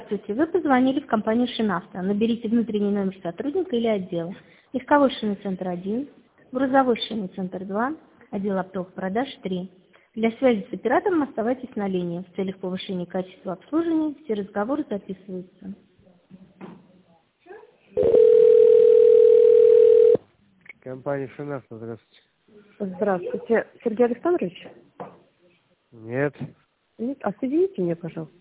Здравствуйте, вы позвонили в компанию «Шинавто». Наберите внутренний номер сотрудника или отдела. Легковой шинный центр 1, грузовой шинный центр 2, отдел оптовых продаж 3. Для связи с оператором оставайтесь на линии. В целях повышения качества обслуживания все разговоры записываются. Компания «Шинавто», здравствуйте. Здравствуйте. Сергей Александрович? Нет. Нет? А соедините меня, пожалуйста.